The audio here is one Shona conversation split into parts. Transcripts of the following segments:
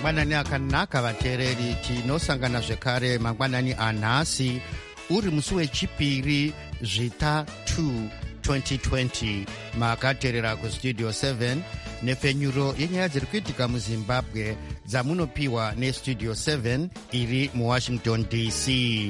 mangwanani akanaka vateereri, tinosangana zvekare mangwanani anhasi uri musi wechipiri zvita 2 2020 makateerera kustudio 7 nepfenyuro yenyaya dziri kuitika muzimbabwe dzamunopiwa nestudio 7 iri muwashington dc.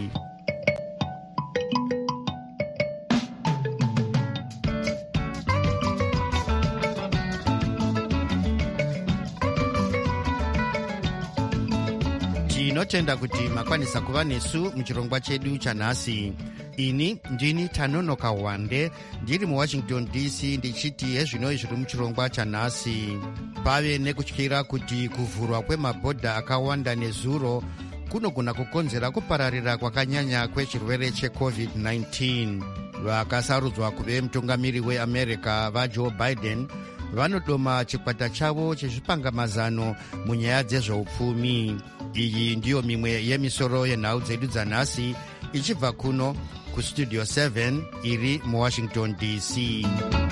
tinotenda kuti makwanisa kuva nesu muchirongwa chedu chanhasi. ini ndini Tanonoka Wande ndiri muwashington dc ndichiti hezvinoi zviri muchirongwa chanhasi. pave nekutyira kuti kuvhurwa kwemabhodha akawanda nezuro kunogona kukonzera kupararira kwakanyanya kwechirwere cheCovid-19. vakasarudzwa kuve mutungamiri weamerica vaJoe Biden vanodoma chikwata chavo chezvipangamazano munyaya dzezveupfumi. iyi ndiyo mimwe yemisoro yenhau dzedu dzanhasi ichibva kuno kustudio 7 iri muwashington dc.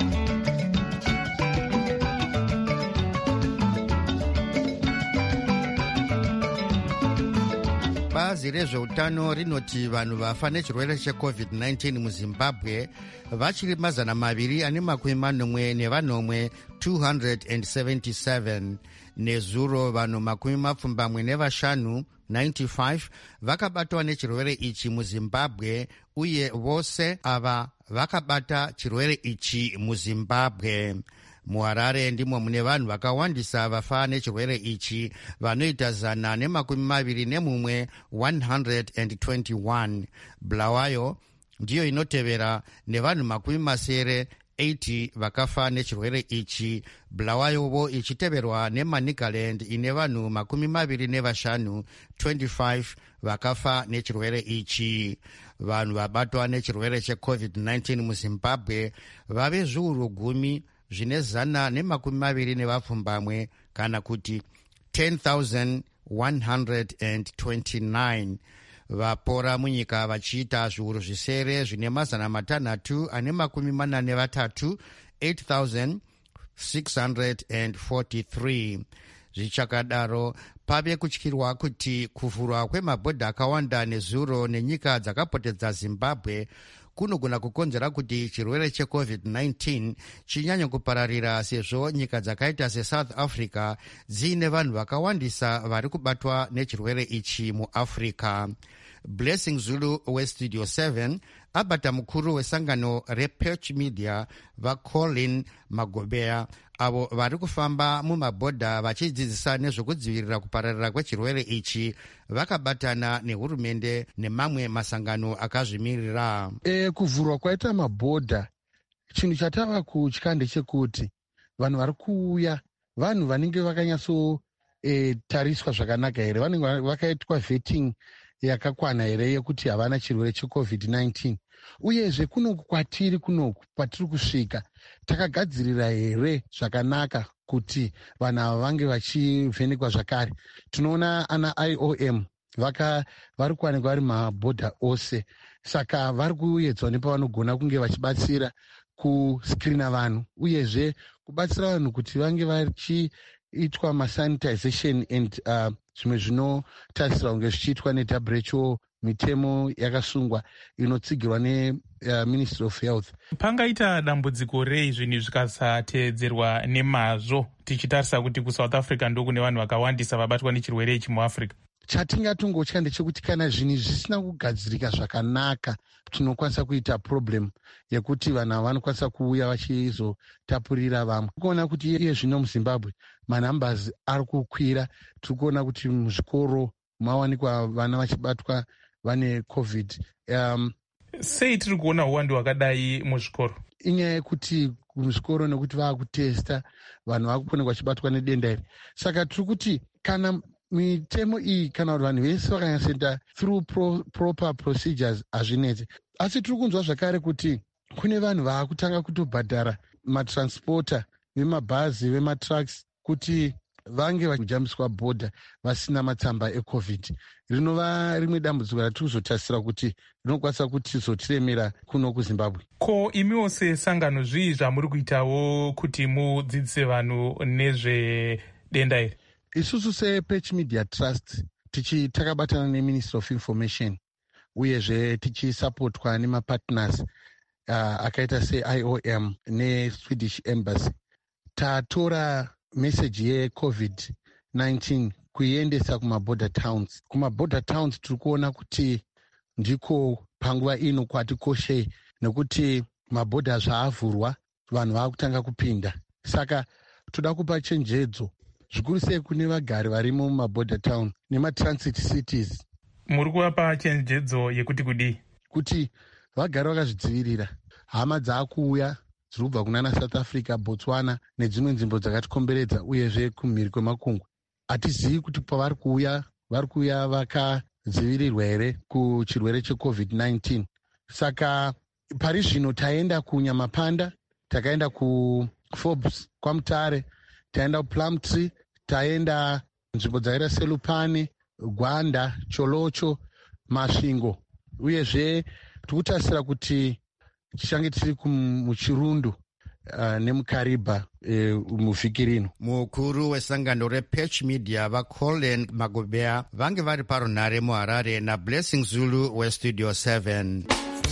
bazi rezveutano rinoti vanhu vafa nechirwere cheCovid-19 muzimbabwe vachiri 241 277. nezuro vanhu 75 95 vakabatwa nechirwere ichi muzimbabwe, uye vose ava vakabata chirwere ichi muzimbabwe. muharare ndimo mune vanhu vakawandisa vafa nechirwere ichi, vanoita 121 121. bulawayo ndiyo inotevera nevanhu 80 vakafa nechirwere ichi, bulawayovo ichiteverwa nemanicaland ine vanhu 25 25 vakafa nechirwere ichi. vanhu vabatwa nechirwere cheCovid-19 muzimbabwe vave zviuru 10 zvine 120 kana kuti 10,129. vapora munyika vachiita zviuru zvisere zvine 643 8,643. zvichakadaro pave kutyirwa kuti kuvhurwa kwemabhodha akawanda nezuro nenyika dzakapotedza zimbabwe kunogona kukonzera kuti chirwere cheCovid-19 chinyanye kupararira, sezvo nyika dzakaita seSouth Africa dziine vanhu vakawandisa vari kubatwa nechirwere ichi muafrica. Blessing Zulu westudio 7 abata mukuru wesangano rePerch Media vaColin Magobea avo vari kufamba mumabhodha vachidzidzisa nezvekudzivirira kupararira kwechirwere ichi, vakabatana nehurumende nemamwe masangano akazvimirira. Kuvhurwa kwaita mabhodha, chinhu chatava kutya ndechekuti vanhu vari kuuya vanhu vanenge vakanyatsotariswa zvakanaka here, vanenge vakaitwa vetting yakakwana here yekuti havana chirwere cheCovid-19, uyezve kunoku kwatiri kusvika takagadzirira here zvakanaka kuti vanhu ava vange vachivhenekwa zvakare. tinoona ana IOM vari kuwanikwa vari mabhodha ose, saka vari kuedzwa nepavanogona kunge vachibatsira kuscreena vanhu, uyezve kubatsira vanhu kuti vange vachiitwa masanitization and zvimwe zvinotarisirwa kunge zvichiitwa neWHO, mitemo yakasungwa inotsigirwa neMinistry of Health. pangaita dambudziko rei zvinhu zvikasateedzerwa nemazvo, tichitarisa kuti kuSouth Africa ndokune vanhu vakawandisa vabatwa nechirwere ichi muAfrica? chatingatongotya ndechekuti kana zvinhu zvisina kugadzirika zvakanaka, tinokwanisa kuita problem yekuti vanhu vanokwanisa kuuya vachizotapurira vamwe. kuona kuti iye zvino muZimbabwe manhambers ari kukwira. tiri kuona kuti muzvikoro mawanikwa vana vachibatwa vane COVID. sei tiri kuona uwandu hwakadai muzvikoro? inyaya yekuti muzvikoro nekuti vaakutesta vanhu vakuponerwa vachibatwa nedenda iri. saka tiri kuti kana mitemo iyi, kana kuti vanhu vese vakanyatsoenda through proper procedures hazvinetse. asi tiri kunzwa zvakare kuti kune vanhu vaakutanga kutobhadhara matransporter vemabhazi vematrucks kuti vange vachijambiswa bhodha vasina matsamba eCovid. rinova rimwe dambudziko ratiri kuzotarisira kuti rinokwanisa kuti zotiremera kuno kuZimbabwe. ko imiwo sesangano zvii zvamuri kuitawo kuti mudzidzise vanhu nezvedenda iri? isusu sePatch Media Trust takabatana neMinistry of Information uyezve tichisapotwa nemapartners akaita seIOM neSwedish Embassy, tatora meseji yeCovid-19 kuiendesa kumaborder towns. Kumaborder towns tiri kuona kuti ndiko panguva ino kwatikoshei, nekuti mabhodha zvaavhurwa, vanhu vaakutanga kupinda. Saka toda kupa chenjedzo zvikuru sei kune vagari varimo mumaborder town nematransit cities. Muri kuvapa chenjedzo yekuti kudii? Kuti vagari vakazvidzivirira. Hama dzaakuuya dziri kubva kunana South Africa, Botswana nedzimwe nzvimbo dzakatikomberedza uyezve kumhiri kwemakungwa. Hatizivi kuti pavari kuuya vakadzivirirwa here kuchirwere cheCovid-19. Saka pari zvino taenda kuNyamapanda, takaenda kuForbes kwaMutare, taenda kuPlumtree, taenda nzvimbo dzakaita seLupane, Gwanda, Cholocho, Masvingo, uyezve tikutarisira kuti tichange tiri muChirundu nemuKariba muvhiki rino. Mukuru wesangano rePatch Media vaColin Magobea vange vari parunhare muHarare naBlessing Zulu weStudio 7.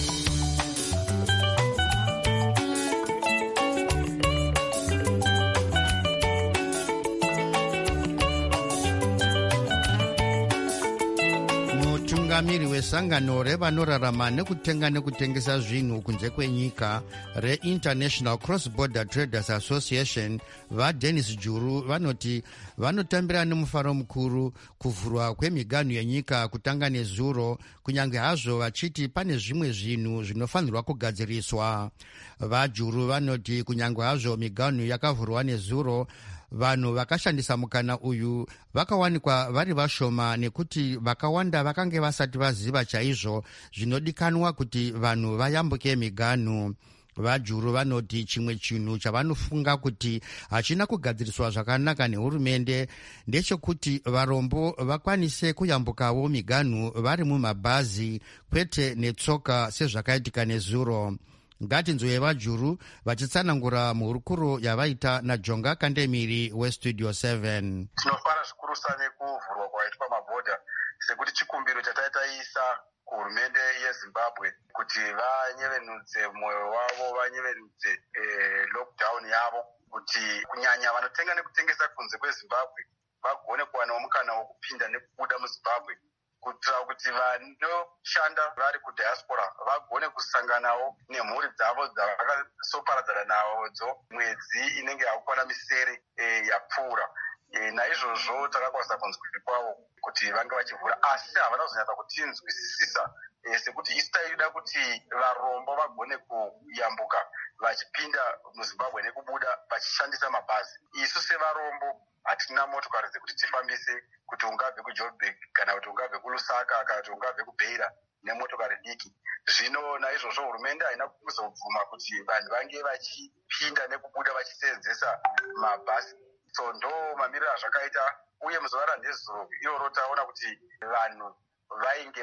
Mutungamiri wesangano revanorarama nekutenga nekutengesa zvinhu kunze kwenyika reInternational Cross-Border Traders Association vaDennis Juru vanoti vanotambira nemufaro mukuru kuvhurwa kwemiganhu yenyika kutanga nezuro, kunyange hazvo vachiti pane zvimwe zvinhu zvinofanirwa kugadziriswa. VaJuru vanoti kunyange hazvo miganhu yakavhurwa nezuro, vanhu vakashandisa mukana uyu vakawanikwa vari vashoma, nekuti vakawanda vakange vasati vaziva chaizvo zvinodikanwa kuti vanhu vayambuke miganhu. VaJuru vanoti chimwe chinhu chavanofunga kuti hachina kugadziriswa zvakanaka nehurumende ndechekuti varombo vakwanise kuyambukawo miganhu vari mumabhazi kwete netsoka sezvakaitika nezuro. Ngatinzwe vaJuru vachitsanangura muhurukuro yavaita naJonga Kandemiri weStudio 7. Tinofara zvikurusa nekuvhurwa kwaitwa mabhodha sekuti chikumbiro chataitaisa kuhurumende yeZimbabwe kuti vanyevenudze mwoyo wavo, vanyevenudze lockdown yavo, kuti kunyanya vanotenga nekutengesa kunze kweZimbabwe vagone kuwanawo mukana wokupinda nekubuda muZimbabwe, kuitira kuti vanoshanda vari kudiaspora vagone kusanganawo nemhuri dzavo dzavakasoparadzana nadzo mwedzi inenge yakukwana misere yapfuura. Naizvozvo takakwanisa kunzwira kwavo kuti vange vachivhura, asi havana kuzonyatsa kutinzwisisa sekuti isitaida kuti varombo vagone kuyambuka vachipinda muZimbabwe nekubuda vachishandisa mabhazi. Isu sevarombo hatina motokari dzekuti tifambise, kuti ungabve kuJoburg kana kuti ungabve kuLusaka kana kuti ungabve kuBeira nemotokari diki. Zvino naizvozvo hurumende haina kuzobvuma kuti vanhu vange vachipinda nekubuda vachisenzesa mabhazi. So ndo mamiriro azvakaita, uye muzuva randezuro iroro taona kuti vanhu vainge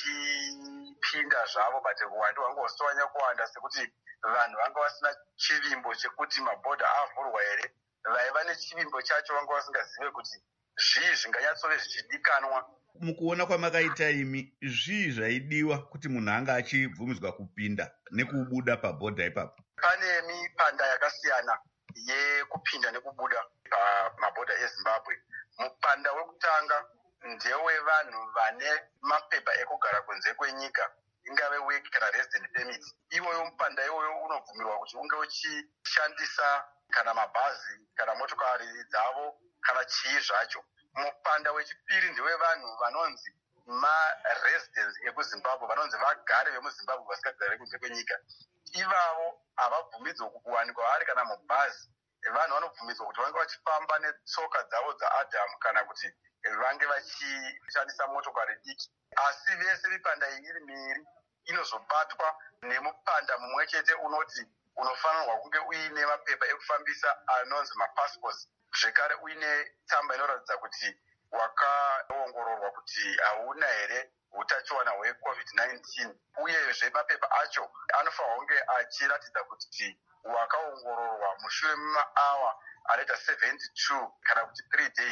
vachipinda zvavo but uwandu hwanga husitowanya kuwanda sekuti vanhu vanga vasina chivimbo chekuti mabhodha avhurwa here. Vaiva nechivimbo chacho vanga vasingazive kuti zvii zvinganyatsove zvichidikanwa. Mukuona kwamakaita imi, zvii zvaidiwa kuti munhu anga achibvumidzwa kupinda nekubuda pabhodha ipapo? Pane mipanda yakasiyana yekupinda nekubuda pamabhodha eZimbabwe. Mupanda wekutanga ndewe vanhu vane mapepa ekugara kunze kwenyika, ingave work kana resident permit. Iwoyo mupanda iwoyo unobvumirwa kuti unge uchishandisa kana mabhazi kana motokari dzavo kana chii zvacho. Mupanda wechipiri ndewe vanhu vanonzi maresidents ekuZimbabwe, vanonzi vagare vemuZimbabwe vasikagare kunze kwenyika. Ivavo havabvumidzwa kuwanikwa vari kana mubhazi. Vanhu vanobvumidzwa kuti vange vachifamba netsoka dzavo dzaAdhamu kana kuti vange vachishandisa motokari diki. Asi vese mipanda iyi iri miiri inozobatwa nemupanda mumwe chete unoti unofanirwa kunge uine mapepa ekufambisa anonzi mapassports, zvekare uine tsamba inoratidza kuti wakaongororwa kuti hauna here utachiwana hweCovid-19, uyezve mapepa acho anofanirwa kunge achiratidza kuti wakaongororwa mushure memaawa anoita 72 kana kuti 3 days.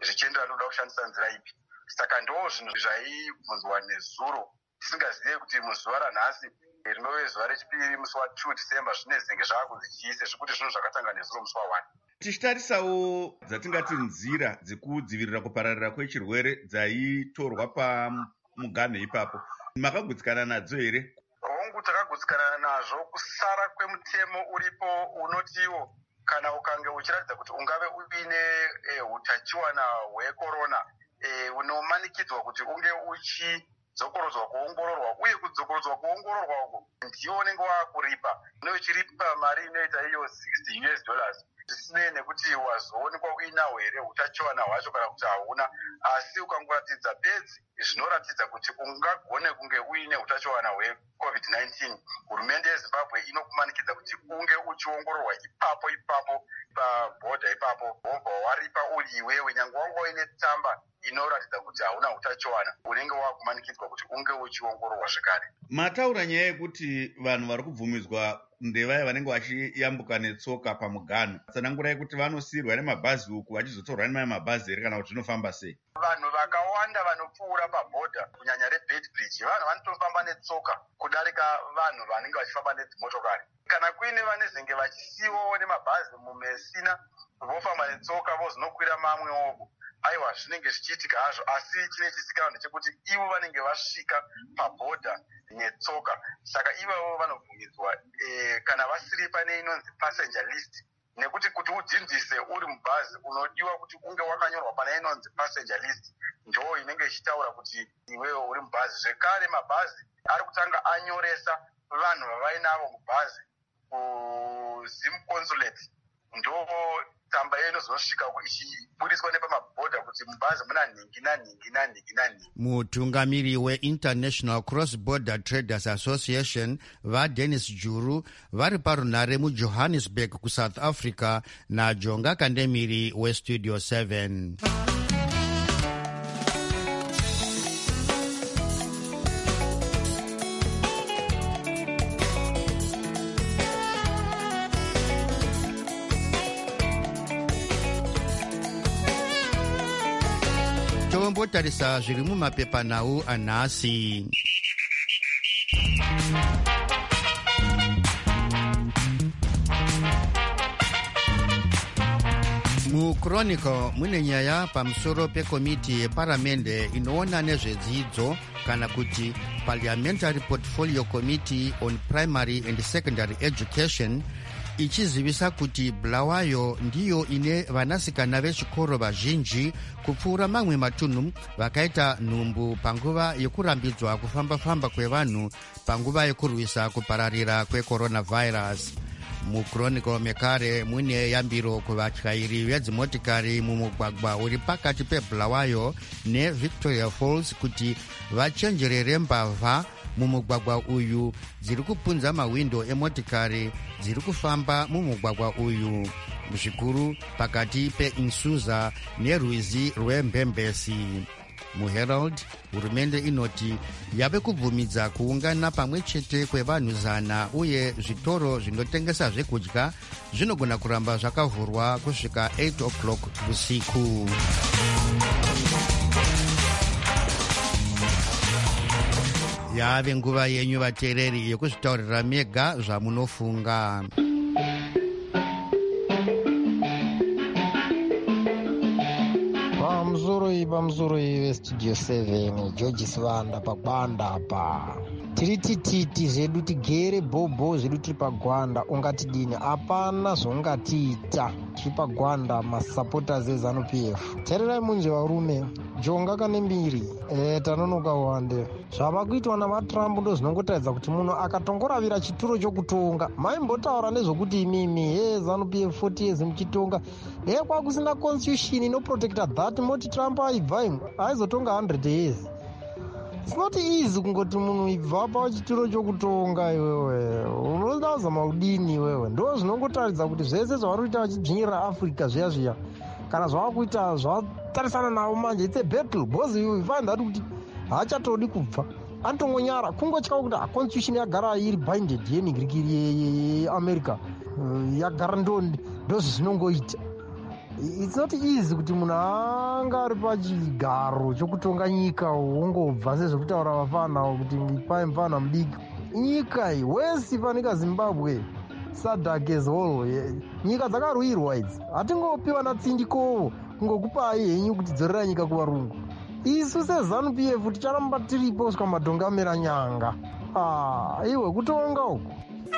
zvichienderana nokuda kushandisa nzira ipi. Saka ndo zvinhu zvaibvunzwa nezuro, tisingazive kuti muzuva ranhasi rinove zuva rechipiri musi wa2 December zvine zvinenge zvaakunzi chiise, zvekuti zvinhu zvakatanga nezuro musi wa1. Tichitarisawo dzatingati nzira dzekudzivirira kupararira kwechirwere dzaitorwa pamuganho ipapo, makagutsikana nadzo here? Hongu takagutsikana nazvo. Kusara kwemutemo uripo unotiwo kana ukange uchiratidza kuti ungave uine utachiwana hwekorona, unomanikidzwa kuti unge uchidzokorodzwa kuongororwa, uye kudzokorodzwa kuongororwa uko ndiwo unenge waakuripa. Unenge uchiripa mari inoita iyo $60 zvisinei nekuti wazoonekwa uinawo here utachiwana hwacho kana kuti hauna. Asi ukangoratidza bedzi zvinoratidza kuti ungagone kunge uine utachiwana hweCovid-19, hurumende yeZimbabwe inokumanikidza kuti unge uchiongororwa ipapo pabhodha ipapo, wobva waripa uri iwewe, nyange wanga uine tsamba inoratidza kuti hauna utachiwana, unenge wakumanikidzwa kuti unge uchiongororwa zvekare. Mataura nyaya yekuti vanhu vari kubvumidzwa ndevaya vanenge vachiyambuka netsoka pamuganho, tsanangurai kuti vanosiyirwa nemabhazi uku vachizotorwa nemaya mabhazi here kana kuti zvinofamba sei? Vanhu vakawanda vanopfuura pabhodha kunyanya reBedbridge, vanhu vanotofamba netsoka kudarika vanhu vanenge vachifamba nedzimotokari. Kana kuine vanezenge vachisiyiwawo nemabhazi mumesina vofamba netsoka vozinokwira mamwe oku, aiwa zvinenge zvichiitika hazvo, asi chine chisikano ndechekuti ivo vanenge vasvika pabhodha netsoka. Saka ivavo vanobvumidzwa kana vasiri pane inonzi passenger list, nekuti kuti udzinzise uri mubhazi unodiwa kuti unge wakanyorwa pane inonzi passenger list, ndo inenge ichitaura kuti iwewe uri mubhazi. Zvekare mabhazi ari kutanga anyoresa vanhu vavainavo mubhazi kuZim consulate, ndo tsamba iyo inozonosvika ichiburiswa nepamabhodha kuti mubhazi muna nhingi nanhingi. Mutungamiri weInternational Cross Border Traders Association vaDennis Juru vari parunhare muJohannesburg kuSouth Africa naJonga Kandemiri weStudio 7. Tombotarisa zviri mumapepanhau anhasi. MuChronicle mune nyaya pamusoro pekomiti yeparamende inoona nezvedzidzo kana kuti Parliamentary Portfolio Committee on Primary and Secondary Education ichizivisa kuti Bulawayo ndiyo ine vanasikana vechikoro vazhinji kupfuura mamwe matunhu vakaita nhumbu panguva yekurambidzwa kufamba-famba kwevanhu panguva yekurwisa kupararira kwecoronavirus. MuChronicle mekare mune yambiro kuvatyairi vedzimotikari mumugwagwa uri pakati peBulawayo neVictoria Falls kuti vachenjerere mbavha mumugwagwa uyu dziri kupunza mahwindo emotikari dziri kufamba mumugwagwa uyu, zvikuru pakati peInsuza nerwizi rweMbembesi. MuHerald hurumende inoti yave kubvumidza kuungana pamwe chete kwevanhu 100 uye zvitoro zvinotengesa zvekudya zvinogona kuramba zvakavhurwa kusvika 8 o'clock usiku. Yave nguva yenyu vateereri yekuzvitaurira mega zvamunofunga. Pamusoro veStudio 7 George Sivanda pagwanda apa. Tiri tititi zvedu tigere bhobho zvedu tiri pagwanda, ungatidini hapana zvongatiita tiri pagwanda masupporters eZANU-PF. Teererai munje varume, Jonga Kandemiri tanonoka wande zvava kuitwa namaTrump ndo zvinongotaridza kuti munhu akatongoravira chituro chokutonga. Maimbotaura nezvokuti imimi ZANU-PF 40 years muchitonga kwakusina constitution inoprotecta that, moti Trump aibva imwe aizotonga 100 years. It's not easy kungoti munhu ibva pachituro chokutonga iwewe unoda kuzama kudini iwewe. Ndo zvinongotaridza kuti zvese zvavari kuita vachidzvinyirira Africa zviya kana zvava kuita zvatarisana navo manje it's a battle, because you find that kuti haachatodi kubva anotongonyara kungotya kuti constitution yagara iri binded yeningirikiri yeAmerica yagara ndo zvinongoita. it's not easy kuti munhu anga ari pachigaro chokutonga nyika wongobva sezvekutaura vafana kuti pai mufana mudiki. Nyika iyi wesi panika Zimbabwe Sadak as whole, nyika dzakarwirwa idzi, hatingopiwa natsindikovo kungokupai henyu kuti dzorera nyika kuvarungu. Isu seZANU PF ticharamba tiripo kusvika madhonga amera nyanga. Iwe kutonga uku.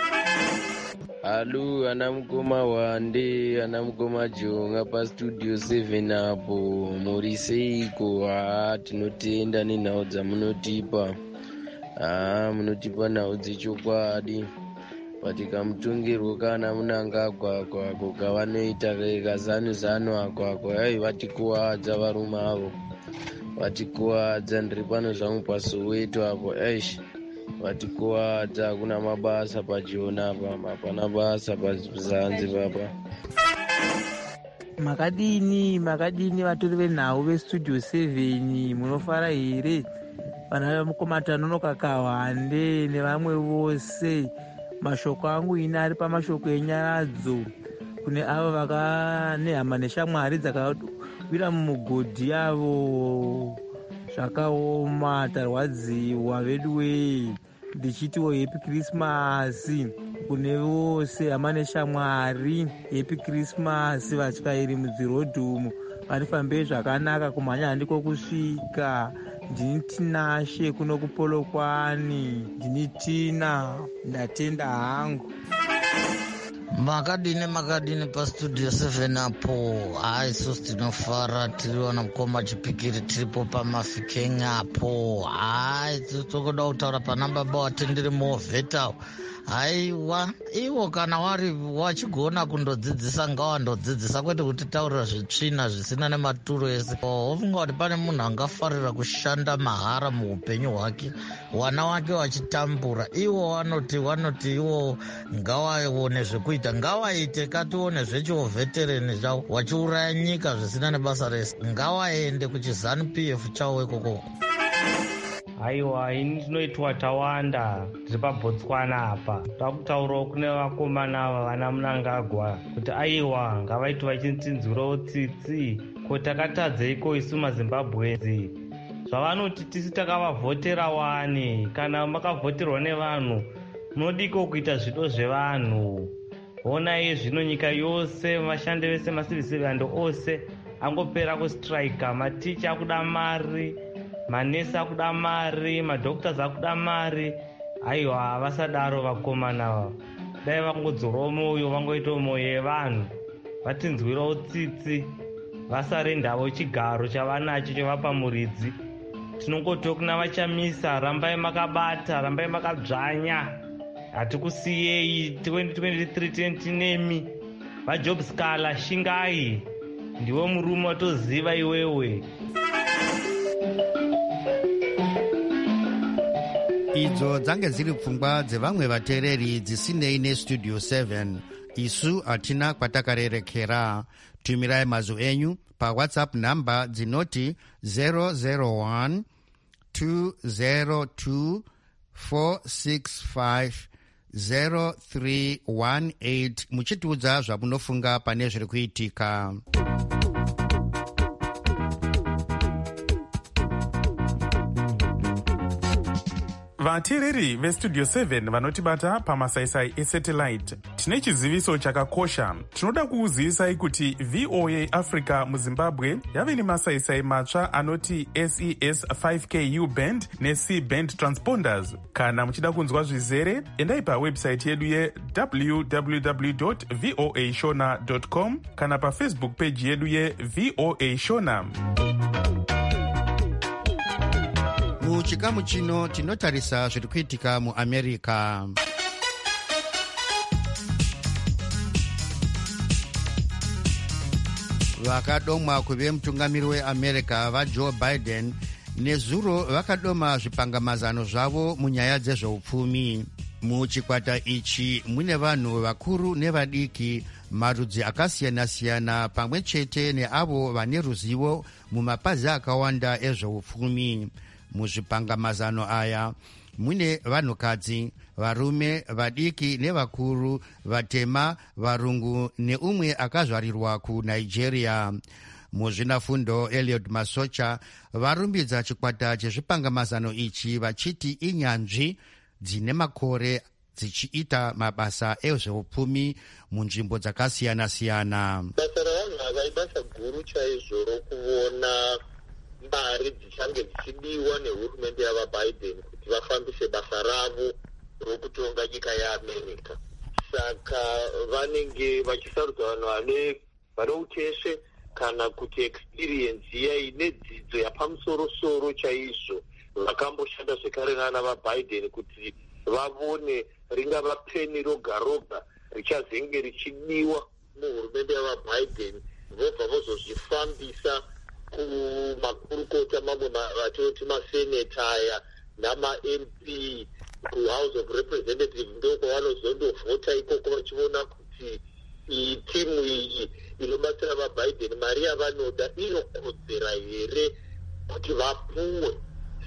Alu anamukoma wande anamukoma jonga pa studio 7 apo muriseiko. Tinotenda nenhau dzamunotipa. Munotipa nhau dzechokwadi. Patikamutongerwo kana munanga akwako kavanoita kazanu akwako vatikuwadza varume avo, vatikuwadza. Ndiri pano zvangu paSoweto apo vatikuwadza. Kuna mabasa pajona apa, hapana basa pazanzi papa. Makadini vatori venhau vestudio 7 munofara here? Vana vemukomatanonoka Kawande nevamwe vose. Mashoko angu ina ari pamashoko enyaradzo kune avo vakanehama neshamwari dzakawira mumugodhi yavo zvakaoma. Tarwadziwa vedu wei, ndichitiwo happy Christmas kune vose hama neshamwari. Happy Christmas vatyairi mudzirodhumu, vanifambei zvakanaka, kumhanya handiko kusvika. Ndini Tinashe kuno kuPolokwani, ndini Tina, ndatenda hangu. Makadini pastudio 7 apo. Isusu tinofara tiriwana mukoma chipikiri tiripo pamafikeng apo. Tokoda kutaura pana baba watendere movhetawo. Haiwa, iwo kana wari wachigona kundodzidzisa ngawandodzidzisa, kwete kuti taurira zvitsvina zvisina nematuro ese. Wofunga kuti pane munhu angafarira kushanda mahara muupenyu hwake, wana wake wachitambura. Iwo wanoti iwo ngavaone zvekuita, ngavaite katione zvechiovhetereni zvavo, wachiuraya nyika zvisina nebasa rese. Ngavaende kuchiZANU PF chavo ikoko. Aiwa, ini ndinoitwa tawanda tiri paBotswana apa. Takutaurawo kune vakomana ava vana Mnangagwa kuti aiwa ngavaiti vachintinzwirawo tsitsi. Ko takatadzeiko isu maZimbabwenzi? Zvavanoti tisi takavavhotera wani. Kana makavhoterwa nevanhu munodiko kuita zvido zvevanhu? Honai zvino nyika yose, vashandi vese, macivil servant ose angopera kustrika. Maticha akuda mari, manesi akuda mari, madhoktors akuda mari. Aiwa, vasadaro vakomana. Dai vangodzorowo moyo, vangoitawo moyo yevanhu, vatinzwirawo tsitsi, vasarendawo chigaro chavanacho chovapa muridzi. Tinongoto kuna vachamisa, rambai makabata, rambai makadzvanya, hatikusiyei 2023 tinemi. VaJob Scala Shingai, ndiwe murume watoziva iwewe. Idzo dzange dziri pfungwa dzevamwe vateereri dzisinei nestudio 7. Isu hatina kwatakarerekera. Tumirai mazwi enyu paWhatsApp namba dzinoti 001 202 465 0318 muchitiudza zvamunofunga pane zviri kuitika. Vateereri vestudio 7 vanotibata pamasaisai esatellite, tine chiziviso chakakosha. Tinoda kukuzivisai kuti VOA Africa muZimbabwe yave nemasaisai matsva anoti SES 5K U-band neC-band transponders. Kana muchida kunzwa zvizere, endai pawebsite yedu ye-www.voashona.com kana pafacebook page yedu ye-VOA Shona. Muchikamu chino tinotarisa zviri kuitika muAmerica. Vakadomwa kuve mutungamiri weAmerica vaJoe Biden nezuro vakadoma zvipangamazano zvavo munyaya dzezveupfumi. Muchikwata ichi mune vanhu vakuru nevadiki, marudzi akasiyana-siyana, pamwe chete neavo vane ruzivo mumapazi akawanda ezveupfumi. Muzvipangamazano aya mune vanhukadzi, varume, vadiki nevakuru, vatema, varungu neumwe akazvarirwa kuNigeria. Muzvinafundo Eliud Masocha varumbidza chikwata chezvipangamazano ichi vachiti inyanzvi dzine makore dzichiita mabasa ezveupfumi munzvimbo dzakasiyana-siyana. Basa ravanhu ava ibasa guru chaizvo rokuona mari dzichange dzichidiwa nehurumende yavaBiden kuti vafambise basa ravo rokutonga nyika yeAmerica. Saka vanenge vachisarudza vanhu vane uteshe kana kuti experience ine dzidzo yapamusoro-soro chaizvo vakamboshanda zvekare nana vaBiden kuti vavone ringava peni roga roga richazenge richidiwa muhurumende yavaBiden, vobva vozozvifambisa kumakurukota mamwe vatinoti maseneta aya nama-MP kuhouse of representatives, ndokwavanozondovhota ikoko vachiona kuti iyi timu iyi inobatsira vaBiden mari yavanoda inokodzera here kuti vapuwe.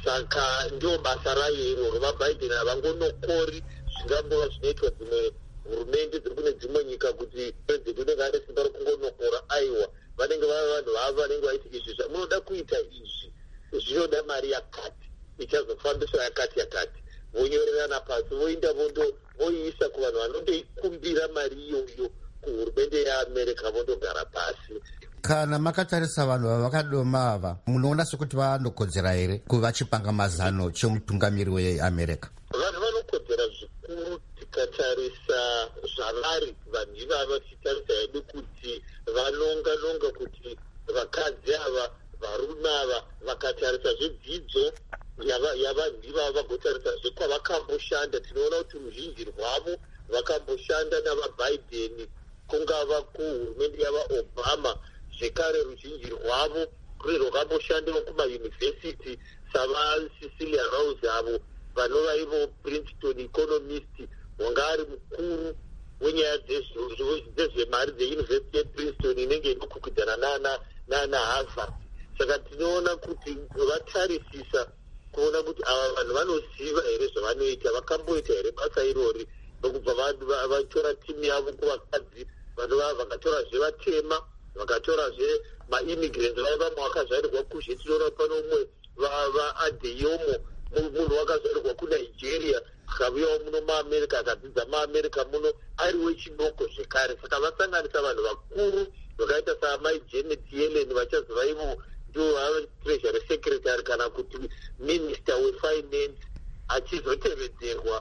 Saka ndio basa rayo iroro. VaBiden havangonokori zvingangova zvinoitwa dzimwe hurumende dziri kune dzimwe nyika kuti president unenge ane simba rokungonokora. Aiwa, vanenge vava vanhu vavo vanenge vaiti izvi zvamunoda kuita izvi zvinoda mari yakati ichazofambiswa yakati vonyorerana pasi voenda voiisa kuvanhu vanondoikumbira mari iyoyo kuhurumende yeAmerica vondogara pasi. Kana makatarisa vanhu vavakadoma ava, munoona sekuti vanokodzera here kuva chipangamazano chemutungamiri weAmerica? Vanhu vanokodzera zvikuru tikatarisa zvavari vanhu ivava, tichitarisa hedu kuti vanonga kuti vakadzi ava, varume ava, vakatarisa zvedzidzo yavanhu ivava, vagotarisa zvekwavakamboshanda. Tinoona kuti ruzhinji rwavo vakamboshanda navaBiden, kungava kuhurumende yavaObama. Zvekare ruzhinji rwavo rune rwakamboshandira kumayunivhesiti savaCecilia Rose avo vanova ivo Princeton economist, wanga ari mukuru wenyaya dzezvemari dzeuniversity yePrinceton inenge inokwikwidzana nana Harvard. Saka tinoona kuti vatarisisa kuona kuti ava vanhu vanoziva here zvavanoita, vakamboita here basa irori nokubva vatora timu yavo kuvakadzi. Vanhu vava vakatorazve vatema, vakatorazve maimmigrants vaiva vakazvarirwa kuzhe. Tinoona pano umwe vaAdeyomo, munhu wakazvarirwa kuNigeria akavuyawo muno maAmerica akadzidza maAmerica muno ari wechidoko zvekare. Saka vasanganisa vanhu vakuru vakaita saamai Janet Yellen vachazova ivo ndio treasury secretary kana kuti minister wefinance, achizotevedzerwa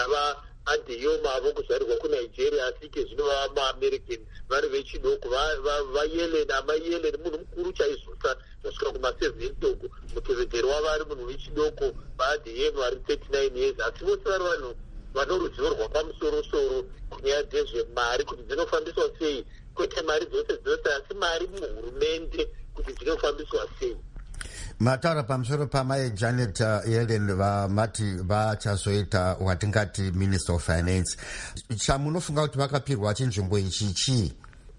navaAdeyomo avo kuzvarirwa kuNigeria asike zvino vava maAmerican vari vechidoko. VaYellen, amai Yellen munhu mukuru chaizvosa zvasvika kuma-70 mutevedzeri wavo ari munhu wechidoko. VaAdeyomo vari 39 years, asi vose vari vanhu vano ruzivo rwapamusoro-soro kunyaya dzezvemari kuti dzinofambiswa sei, kwete mari dzose asi mari muhurumende kuti dzinofambiswa sei. Mataura pamusoro pamai Janet Yellen vamati vachazoita watingati Minister of Finance. Chamunofunga kuti vakapirwa chinzvimbo ichi chii?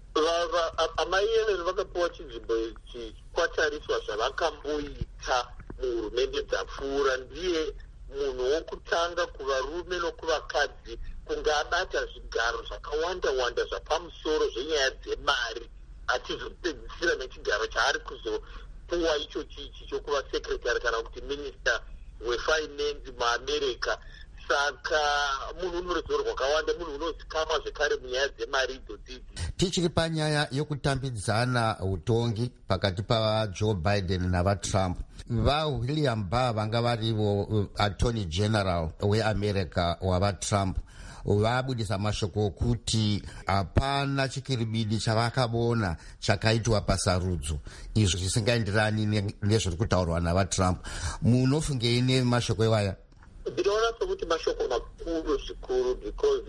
Amai Yellen vakapiwa chinzvimbo ichi kwatariswa zvavakamboita muhurumende dzapfuura. Ndiye munhu wokutanga kuvarume nokuvakadzi kunge abata zvigaro zvakawanda zvapamusoro zvenyaya dzemari, achizopedzisira nechigaro chaari kuzopuwa icho chichi chokuva secretary kana kuti minister wefinance muAmerica. Saka munhu unoruzivo rwakawanda, munhu unozikamwa zvekare munyaya dzemari idzodzidzi. Tichiri panyaya yokutambidzana utongi pakati pavaJoe Biden navaTrump, vaWilliam Barr vanga varivo attorney general weAmerica wavaTrump vabudisa mashoko okuti hapana chikiribidi chavakaona chakaitwa pasarudzo, izvo zvisingaenderani nezviri kutaurwa navaTrump. Munofungei nemashoko iwaya? Ndinoona sokuti mashoko makuru zvikuru, because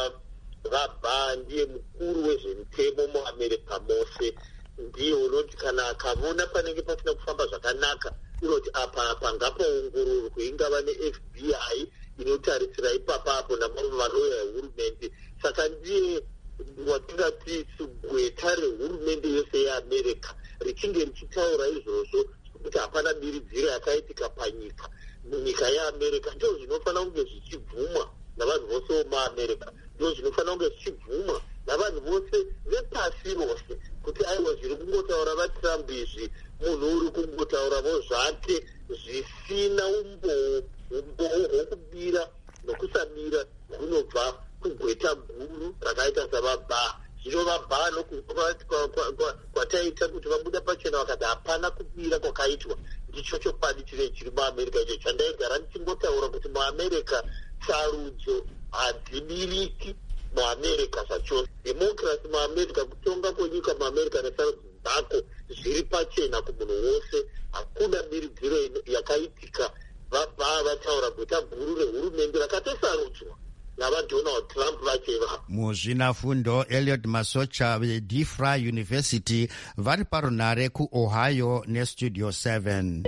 vaBarr ndiye mukuru wezvemitemo muAmerica mose. Ndiye unoti kana akavona panenge pasina kufamba zvakanaka unoti apa ngapaongororwe, ingava neFBI inotarisira ipapapo namamwe maloya ehurumende. Saka ndiye watingati gweta rehurumende yose yeAmerica richinge richitaura izvozvo kuti hapana diridziro yakaitika panyika. munyika yeamerica ndo zvinofanira kunge zvichibvumwa navanhu vose vemuamerica, ndo zvinofanira kunge zvichibvumwa navanhu vose vepasi rose, kuti aiwa zviri kungotaura vatrump izvi, munhu uri kungotauravo zvake zvisina umboo hwokubira nokusamira kunobva kugweta guru rakaita savabhaa. Zvino vabhaa kwataita kuti vabuda pachena vakati hapana kubira kwakaitwa, ndicho chokwadi chiri muamerica icho chandaigara ndichingotaura kuti muamerica sarudzo hadzibiriki muamerica zvachose. Democracy muamerica, kutonga kwenyika muamerica nesarudzo dzako zviri pachena kumunhu wose, hakuna miridziro yakaitika. Vabhaa vataura gweta guru rehurumende rakatosarudzwa navaDonald Trump vacheva. Muzvinafundo Elliot Masocha veDeFry University vari parunare kuOhio neStudio 7.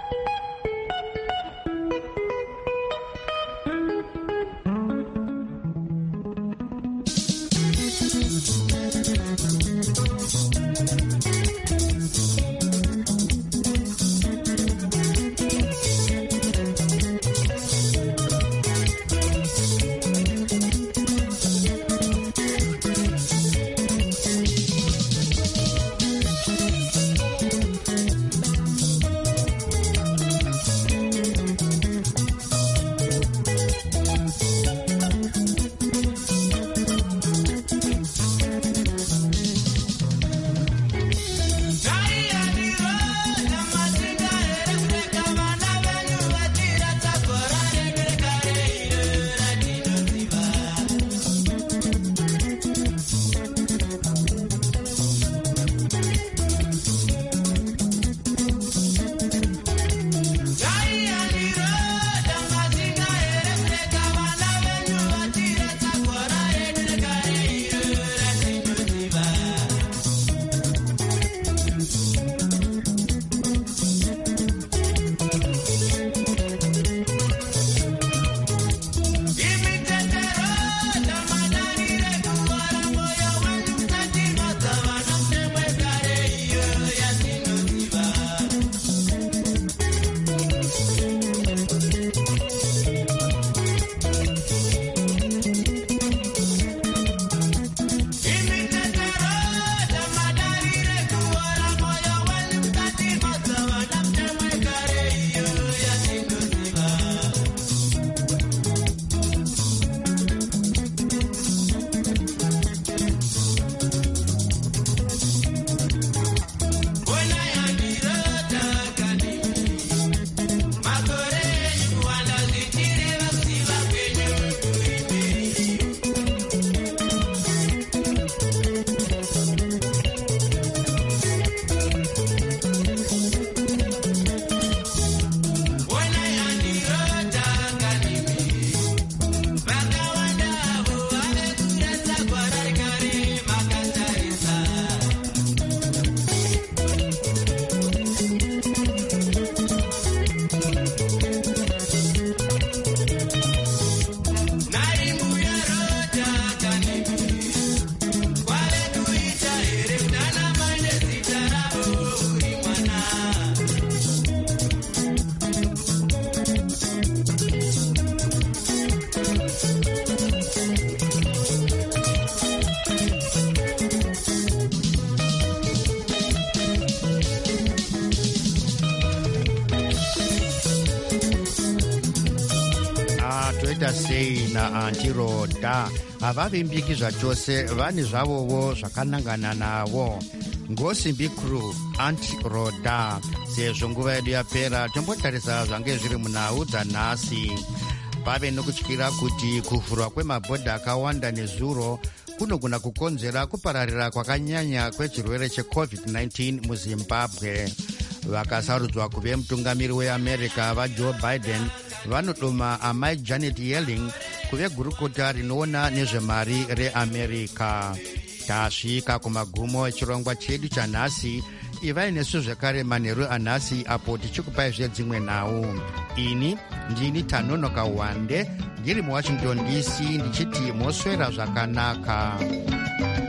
toita sei naAnti Roda havavimbiki zvachose, vane zvavowo zvakanangana navo. Ngosimbi crew Aunty Roda. Sezvo nguva yedu yapera, tombotarisa zvange zviri munhau dzanhasi. Pave nokutyira kuti kuvhurwa kwemabhodha akawanda nezuro kunogona kukonzera kupararira kwakanyanya kwechirwere cheCovid-19 muZimbabwe. Vakasarudzwa kuve mutungamiri weAmerica vaJoe Biden vanodoma amai Janet Yellen kuve gurukota rinoona nezvemari reAmerica. Tasvika kumagumo echirongwa chedu chanhasi. Ivai nesu zvekare manheru anhasi apo tichikupai zvedzimwe nhau. Ini ndini Tanonoka Wande ndiri muWashington DC ndichiti moswera zvakanaka.